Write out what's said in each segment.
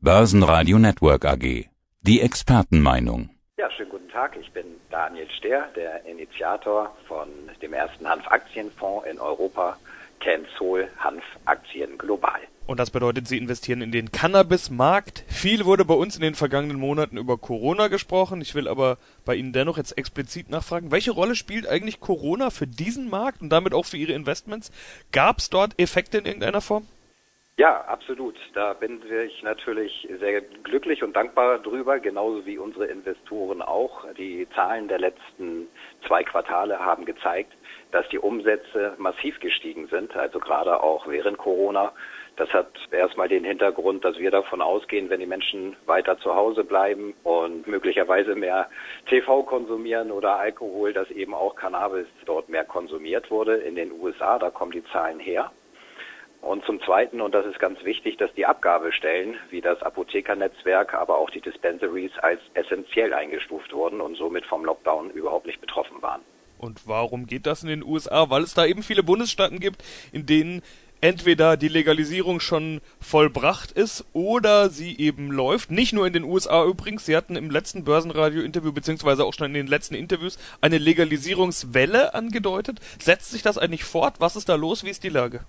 Börsenradio Network AG. Die Expertenmeinung. Ja, schönen guten Tag. Ich bin Daniel Stehr, der Initiator von dem ersten Hanfaktienfonds in Europa, CanSol Hanfaktien Global. Und das bedeutet, Sie investieren in den Cannabismarkt. Viel wurde bei uns in den vergangenen Monaten über Corona gesprochen. Ich will aber bei Ihnen dennoch jetzt explizit nachfragen, welche Rolle spielt eigentlich Corona für diesen Markt und damit auch für Ihre Investments? Gab es dort Effekte in irgendeiner Form? Ja, absolut. Da bin ich natürlich sehr glücklich und dankbar drüber, genauso wie unsere Investoren auch. Die Zahlen der letzten 2 Quartale haben gezeigt, dass die Umsätze massiv gestiegen sind, also gerade auch während Corona. Das hat erstmal den Hintergrund, dass wir davon ausgehen, wenn die Menschen weiter zu Hause bleiben und möglicherweise mehr TV konsumieren oder Alkohol, dass eben auch Cannabis dort mehr konsumiert wurde in den USA. Da kommen die Zahlen her. Und zum Zweiten, und das ist ganz wichtig, dass die Abgabestellen wie das Apothekernetzwerk, aber auch die Dispensaries als essentiell eingestuft wurden und somit vom Lockdown überhaupt nicht betroffen waren. Und warum geht das in den USA? Weil es da eben viele Bundesstaaten gibt, in denen entweder die Legalisierung schon vollbracht ist oder sie eben läuft. Nicht nur in den USA übrigens. Sie hatten im letzten Börsenradio-Interview beziehungsweise auch schon in den letzten Interviews eine Legalisierungswelle angedeutet. Setzt sich das eigentlich fort? Was ist da los? Wie ist die Lage?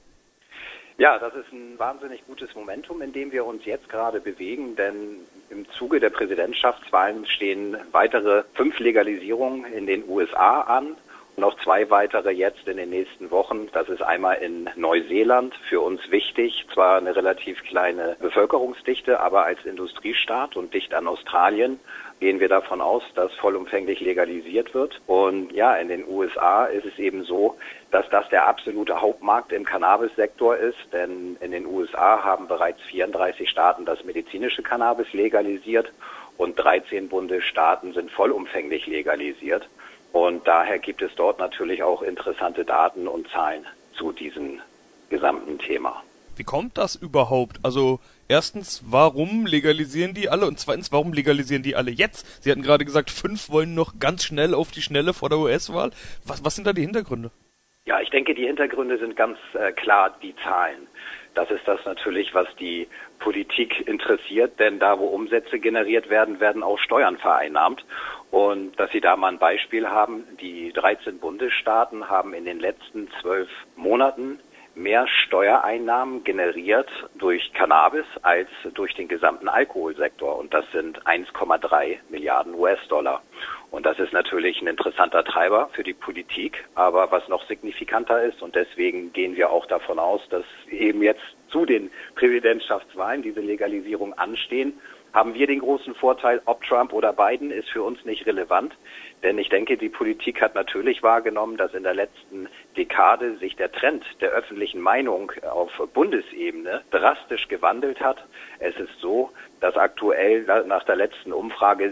Ja, das ist ein wahnsinnig gutes Momentum, in dem wir uns jetzt gerade bewegen, denn im Zuge der Präsidentschaftswahlen stehen weitere 5 Legalisierungen in den USA an. Noch 2 weitere jetzt in den nächsten Wochen. Das ist einmal in Neuseeland, für uns wichtig, zwar eine relativ kleine Bevölkerungsdichte, aber als Industriestaat und dicht an Australien gehen wir davon aus, dass vollumfänglich legalisiert wird. Und ja, in den USA ist es eben so, dass das der absolute Hauptmarkt im Cannabis-Sektor ist, denn in den USA haben bereits 34 Staaten das medizinische Cannabis legalisiert und 13 Bundesstaaten sind vollumfänglich legalisiert. Und daher gibt es dort natürlich auch interessante Daten und Zahlen zu diesem gesamten Thema. Wie kommt das überhaupt? Also erstens, warum legalisieren die alle? Und zweitens, warum legalisieren die alle jetzt? Sie hatten gerade gesagt, 5 wollen noch ganz schnell auf die Schnelle vor der US-Wahl. Was sind da die Hintergründe? Ja, ich denke, die Hintergründe sind ganz klar die Zahlen. Das ist das natürlich, was die Politik interessiert, denn da, wo Umsätze generiert werden, werden auch Steuern vereinnahmt. Und dass Sie da mal ein Beispiel haben, die 13 Bundesstaaten haben in den letzten 12 Monaten mehr Steuereinnahmen generiert durch Cannabis als durch den gesamten Alkoholsektor. Und das sind 1,3 Milliarden US-Dollar. Und das ist natürlich ein interessanter Treiber für die Politik. Aber was noch signifikanter ist, und deswegen gehen wir auch davon aus, dass eben jetzt zu den Präsidentschaftswahlen diese Legalisierung anstehen, haben wir den großen Vorteil, ob Trump oder Biden, ist für uns nicht relevant. Denn ich denke, die Politik hat natürlich wahrgenommen, dass in der letzten Dekade sich der Trend der öffentlichen Meinung auf Bundesebene drastisch gewandelt hat. Es ist so, dass aktuell nach der letzten Umfrage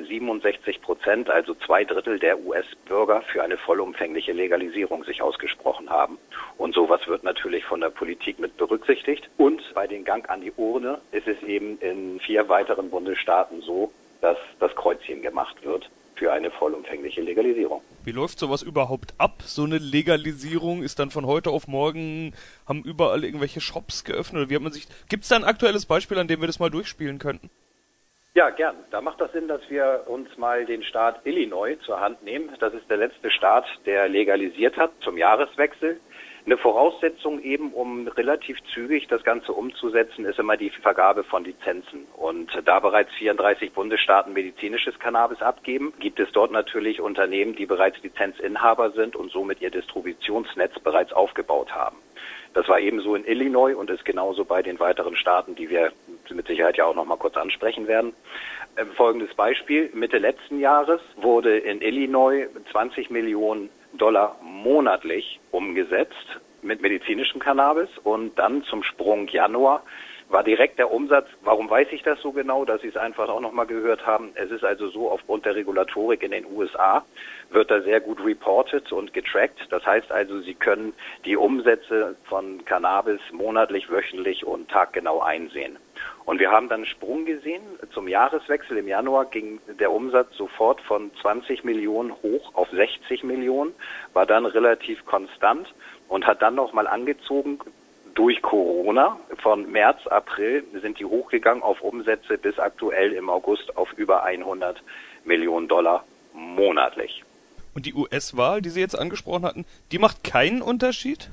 67%, also 2/3 der US-Bürger für eine vollumfängliche Legalisierung sich ausgesprochen haben. Und sowas wird natürlich von der Politik mit berücksichtigt. Und bei den Gang an die Urne ist es eben in 4 weiteren Bundesstaaten so, dass das Kreuzchen gemacht wird für eine vollumfängliche Legalisierung. Wie läuft sowas überhaupt ab? So eine Legalisierung ist dann von heute auf morgen, haben überall irgendwelche Shops geöffnet? Gibt es da ein aktuelles Beispiel, an dem wir das mal durchspielen könnten? Ja, gern. Da macht das Sinn, dass wir uns mal den Staat Illinois zur Hand nehmen. Das ist der letzte Staat, der legalisiert hat zum Jahreswechsel. Eine Voraussetzung eben, um relativ zügig das Ganze umzusetzen, ist immer die Vergabe von Lizenzen. Und da bereits 34 Bundesstaaten medizinisches Cannabis abgeben, gibt es dort natürlich Unternehmen, die bereits Lizenzinhaber sind und somit ihr Distributionsnetz bereits aufgebaut haben. Das war ebenso in Illinois und ist genauso bei den weiteren Staaten, die wir mit Sicherheit ja auch noch mal kurz ansprechen werden. Folgendes Beispiel. Mitte letzten Jahres wurde in Illinois 20 Millionen Dollar monatlich umgesetzt mit medizinischem Cannabis und dann zum Sprung Januar war direkt der Umsatz. Warum weiß ich das so genau, dass Sie es einfach auch nochmal gehört haben? Es ist also so, aufgrund der Regulatorik in den USA wird da sehr gut reported und getrackt. Das heißt also, Sie können die Umsätze von Cannabis monatlich, wöchentlich und taggenau einsehen. Und wir haben dann einen Sprung gesehen. Zum Jahreswechsel im Januar ging der Umsatz sofort von 20 Millionen hoch auf 60 Millionen, war dann relativ konstant und hat dann nochmal angezogen durch Corona. Von März, April sind die hochgegangen auf Umsätze bis aktuell im August auf über 100 Millionen Dollar monatlich. Und die US-Wahl, die Sie jetzt angesprochen hatten, die macht keinen Unterschied?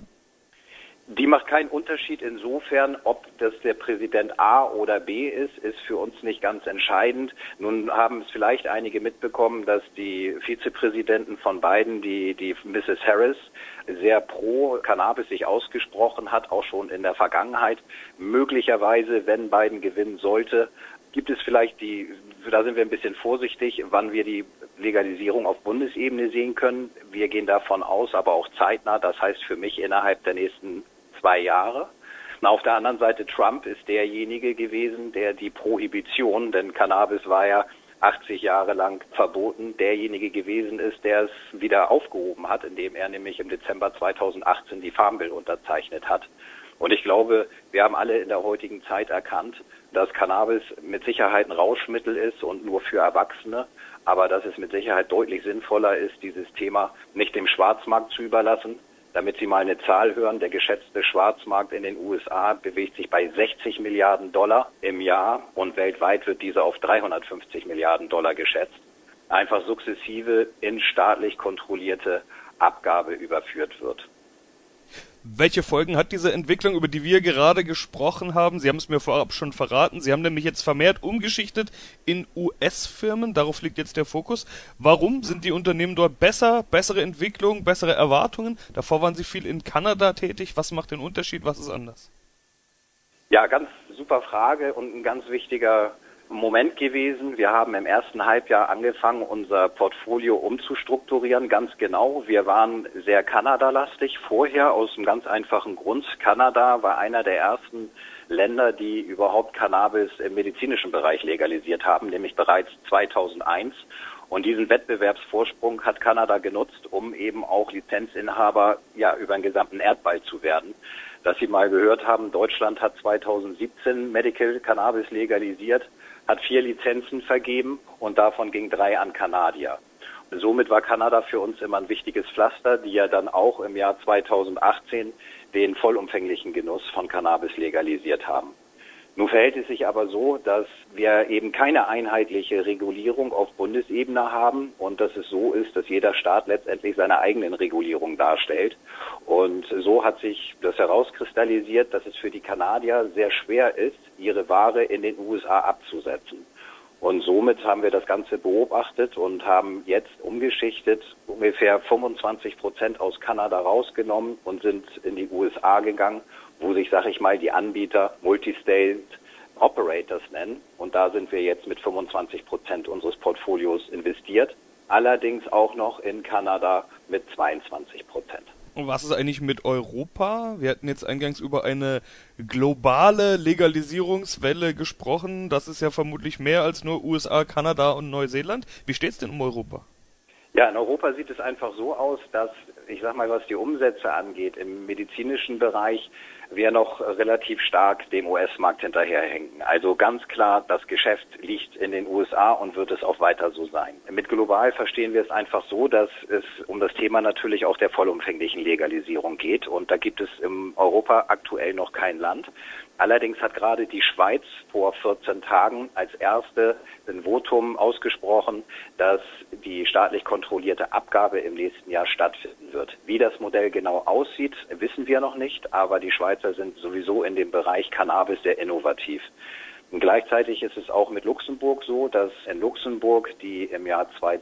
Die macht keinen Unterschied insofern, ob das der Präsident A oder B ist für uns nicht ganz entscheidend. Nun haben es vielleicht einige mitbekommen, dass die Vizepräsidenten von Biden, die Mrs. Harris, sehr pro Cannabis sich ausgesprochen hat, auch schon in der Vergangenheit. Möglicherweise, wenn Biden gewinnen sollte, gibt es vielleicht da sind wir ein bisschen vorsichtig, wann wir die Legalisierung auf Bundesebene sehen können. Wir gehen davon aus, aber auch zeitnah, das heißt für mich innerhalb der nächsten 2 Jahre. Und auf der anderen Seite, Trump ist derjenige gewesen, der die Prohibition, denn Cannabis war ja 80 Jahre lang verboten, derjenige gewesen ist, der es wieder aufgehoben hat, indem er nämlich im Dezember 2018 die Farm Bill unterzeichnet hat. Und ich glaube, wir haben alle in der heutigen Zeit erkannt, dass Cannabis mit Sicherheit ein Rauschmittel ist und nur für Erwachsene, aber dass es mit Sicherheit deutlich sinnvoller ist, dieses Thema nicht dem Schwarzmarkt zu überlassen. Damit Sie mal eine Zahl hören, der geschätzte Schwarzmarkt in den USA bewegt sich bei 60 Milliarden Dollar im Jahr und weltweit wird dieser auf 350 Milliarden Dollar geschätzt. Einfach sukzessive in staatlich kontrollierte Abgabe überführt wird. Welche Folgen hat diese Entwicklung, über die wir gerade gesprochen haben? Sie haben es mir vorab schon verraten. Sie haben nämlich jetzt vermehrt umgeschichtet in US-Firmen. Darauf liegt jetzt der Fokus. Warum sind die Unternehmen dort besser? Bessere Entwicklung, bessere Erwartungen? Davor waren Sie viel in Kanada tätig. Was macht den Unterschied? Was ist anders? Ja, ganz super Frage und ein ganz wichtiger Moment gewesen. Wir haben im ersten Halbjahr angefangen, unser Portfolio umzustrukturieren, ganz genau. Wir waren sehr Kanada-lastig vorher aus einem ganz einfachen Grund. Kanada war einer der ersten Länder, die überhaupt Cannabis im medizinischen Bereich legalisiert haben, nämlich bereits 2001. Und diesen Wettbewerbsvorsprung hat Kanada genutzt, um eben auch Lizenzinhaber über den gesamten Erdball zu werden. Dass Sie mal gehört haben, Deutschland hat 2017 Medical Cannabis legalisiert, hat 4 Lizenzen vergeben und davon ging 3 an Kanadier. Und somit war Kanada für uns immer ein wichtiges Pflaster, die ja dann auch im Jahr 2018 den vollumfänglichen Genuss von Cannabis legalisiert haben. Nun verhält es sich aber so, dass wir eben keine einheitliche Regulierung auf Bundesebene haben und dass es so ist, dass jeder Staat letztendlich seine eigenen Regulierungen darstellt. Und so hat sich das herauskristallisiert, dass es für die Kanadier sehr schwer ist, ihre Ware in den USA abzusetzen. Und somit haben wir das Ganze beobachtet und haben jetzt umgeschichtet, ungefähr 25% aus Kanada rausgenommen und sind in die USA gegangen, wo sich, sag ich mal, die Anbieter Multistate Operators nennen. Und da sind wir jetzt mit 25% unseres Portfolios investiert. Allerdings auch noch in Kanada mit 22%. Und was ist eigentlich mit Europa? Wir hatten jetzt eingangs über eine globale Legalisierungswelle gesprochen. Das ist ja vermutlich mehr als nur USA, Kanada und Neuseeland. Wie steht's denn um Europa? Ja, in Europa sieht es einfach so aus, dass, ich sag mal, was die Umsätze angeht, im medizinischen Bereich wir noch relativ stark dem US-Markt hinterherhängen. Also ganz klar, das Geschäft liegt in den USA und wird es auch weiter so sein. Mit global verstehen wir es einfach so, dass es um das Thema natürlich auch der vollumfänglichen Legalisierung geht. Und da gibt es in Europa aktuell noch kein Land. Allerdings hat gerade die Schweiz vor 14 Tagen als erste ein Votum ausgesprochen, dass die staatlich kontrollierte Abgabe im nächsten Jahr stattfinden wird. Wie das Modell genau aussieht, wissen wir noch nicht, aber die Schweizer sind sowieso in dem Bereich Cannabis sehr innovativ. Und gleichzeitig ist es auch mit Luxemburg so, dass in Luxemburg, die im Jahr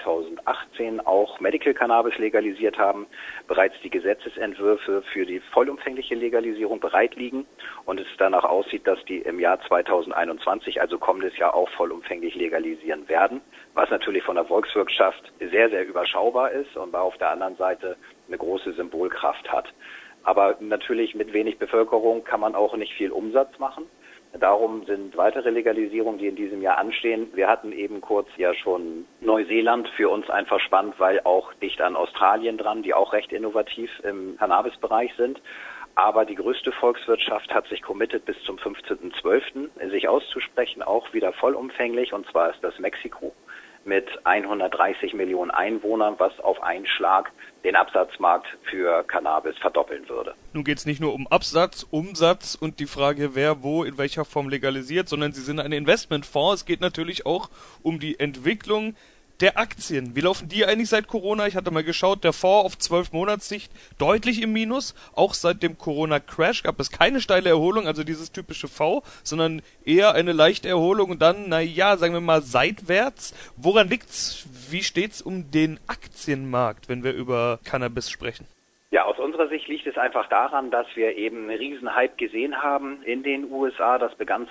2018 auch Medical Cannabis legalisiert haben, bereits die Gesetzesentwürfe für die vollumfängliche Legalisierung bereit liegen und es danach aussieht, dass die im Jahr 2021, also kommendes Jahr, auch vollumfänglich legalisieren werden, was natürlich von der Volkswirtschaft sehr, sehr überschaubar ist und auf der anderen Seite eine große Symbolkraft hat. Aber natürlich mit wenig Bevölkerung kann man auch nicht viel Umsatz machen. Darum sind weitere Legalisierungen, die in diesem Jahr anstehen. Wir hatten eben kurz ja schon Neuseeland, für uns einfach spannend, weil auch dicht an Australien dran, die auch recht innovativ im Cannabis-Bereich sind. Aber die größte Volkswirtschaft hat sich committed, bis zum 15.12. sich auszusprechen, auch wieder vollumfänglich, und zwar ist das Mexiko. mit 130 Millionen Einwohnern, was auf einen Schlag den Absatzmarkt für Cannabis verdoppeln würde. Nun geht es nicht nur um Absatz, Umsatz und die Frage, wer wo in welcher Form legalisiert, sondern Sie sind ein Investmentfonds. Es geht natürlich auch um die Entwicklung der Aktien. Wie laufen die eigentlich seit Corona? Ich hatte mal geschaut, der Fonds auf 12 Monatssicht deutlich im Minus. Auch seit dem Corona-Crash gab es keine steile Erholung, also dieses typische V, sondern eher eine leichte Erholung und dann, sagen wir mal, seitwärts. Woran liegt's? Wie steht's um den Aktienmarkt, wenn wir über Cannabis sprechen? Ja, aus unserer Sicht liegt es einfach daran, dass wir eben einen Riesenhype gesehen haben in den USA. Das begann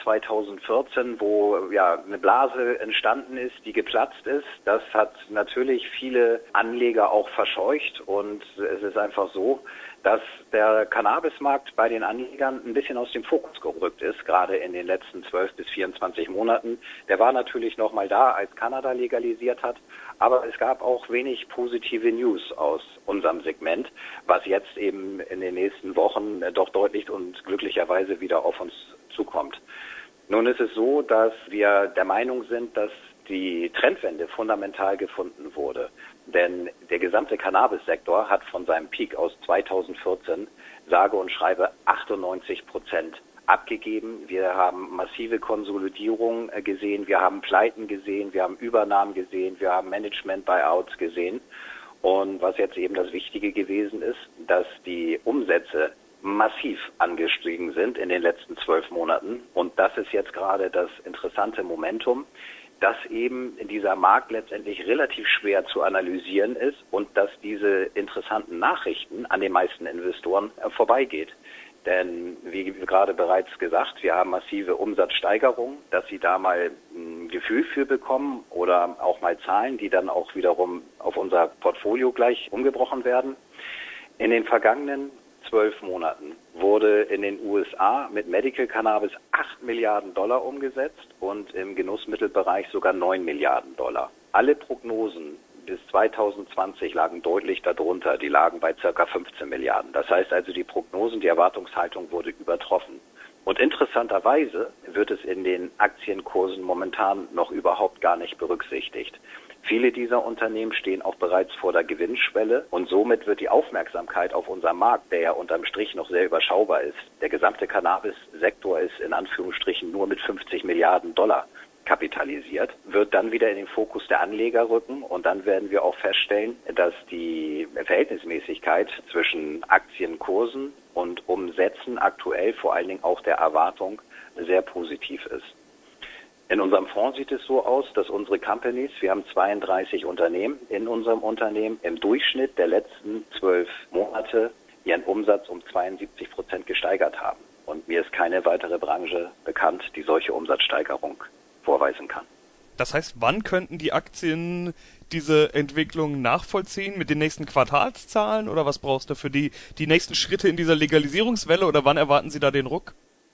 2014, wo eine Blase entstanden ist, die geplatzt ist. Das hat natürlich viele Anleger auch verscheucht und es ist einfach so, dass der Cannabismarkt bei den Anlegern ein bisschen aus dem Fokus gerückt ist, gerade in den letzten 12 bis 24 Monaten. Der war natürlich noch mal da, als Kanada legalisiert hat, aber es gab auch wenig positive News aus unserem Segment, was jetzt eben in den nächsten Wochen doch deutlich und glücklicherweise wieder auf uns zukommt. Nun ist es so, dass wir der Meinung sind, dass die Trendwende fundamental gefunden wurde. Denn der gesamte Cannabis-Sektor hat von seinem Peak aus 2014 sage und schreibe 98% abgegeben. Wir haben massive Konsolidierung gesehen, wir haben Pleiten gesehen, wir haben Übernahmen gesehen, wir haben Management-Buyouts gesehen. Und was jetzt eben das Wichtige gewesen ist, dass die Umsätze massiv angestiegen sind in den letzten 12 Monaten. Und das ist jetzt gerade das interessante Momentum, dass eben dieser Markt letztendlich relativ schwer zu analysieren ist und dass diese interessanten Nachrichten an den meisten Investoren vorbeigeht. Denn wie gerade bereits gesagt, wir haben massive Umsatzsteigerungen, dass Sie da mal ein Gefühl für bekommen oder auch mal Zahlen, die dann auch wiederum auf unser Portfolio gleich umgebrochen werden. In den vergangenen 12 Monaten wurde in den USA mit Medical Cannabis 8 Milliarden Dollar umgesetzt und im Genussmittelbereich sogar 9 Milliarden Dollar. Alle Prognosen bis 2020 lagen deutlich darunter, die lagen bei ca. 15 Milliarden. Das heißt also, die Prognosen, die Erwartungshaltung wurde übertroffen. Und interessanterweise wird es in den Aktienkursen momentan noch überhaupt gar nicht berücksichtigt. Viele dieser Unternehmen stehen auch bereits vor der Gewinnschwelle und somit wird die Aufmerksamkeit auf unseren Markt, der ja unterm Strich noch sehr überschaubar ist, der gesamte Cannabis-Sektor ist in Anführungsstrichen nur mit 50 Milliarden Dollar kapitalisiert, wird dann wieder in den Fokus der Anleger rücken und dann werden wir auch feststellen, dass die Verhältnismäßigkeit zwischen Aktienkursen und Umsätzen aktuell vor allen Dingen auch der Erwartung sehr positiv ist. In unserem Fonds sieht es so aus, dass unsere Companies, wir haben 32 Unternehmen in unserem Unternehmen, im Durchschnitt der letzten 12 Monate ihren Umsatz um 72% gesteigert haben. Und mir ist keine weitere Branche bekannt, die solche Umsatzsteigerung vorweisen kann. Das heißt, wann könnten die Aktien diese Entwicklung nachvollziehen? Mit den nächsten Quartalszahlen? Oder was brauchst du für die nächsten Schritte in dieser Legalisierungswelle? Oder wann erwarten Sie da den Ruck?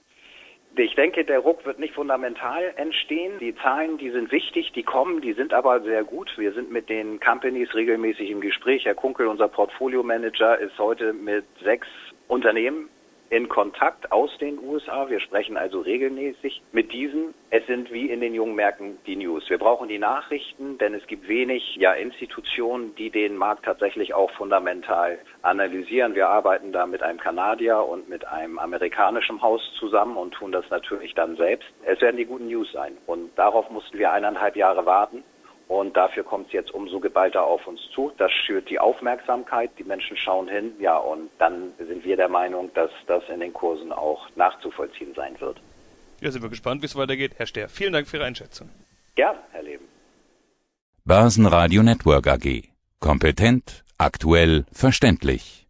Ich denke, der Ruck wird nicht fundamental entstehen. Die Zahlen, die sind wichtig, die kommen, die sind aber sehr gut. Wir sind mit den Companies regelmäßig im Gespräch. Herr Kunkel, unser Portfolio-Manager, ist heute mit 6 Unternehmen in Kontakt aus den USA. Wir sprechen also regelmäßig mit diesen. Es sind wie in den jungen Märkten die News. Wir brauchen die Nachrichten, denn es gibt wenig Institutionen, die den Markt tatsächlich auch fundamental analysieren. Wir arbeiten da mit einem Kanadier und mit einem amerikanischen Haus zusammen und tun das natürlich dann selbst. Es werden die guten News sein und darauf mussten wir 1,5 Jahre warten. Und dafür kommt es jetzt umso geballter auf uns zu. Das schürt die Aufmerksamkeit, die Menschen schauen hin, und dann sind wir der Meinung, dass das in den Kursen auch nachzuvollziehen sein wird. Ja, sind wir gespannt, wie es weitergeht. Herr Stehr, vielen Dank für Ihre Einschätzung. Gerne, Herr Leben. Börsenradio Network AG. Kompetent, aktuell, verständlich.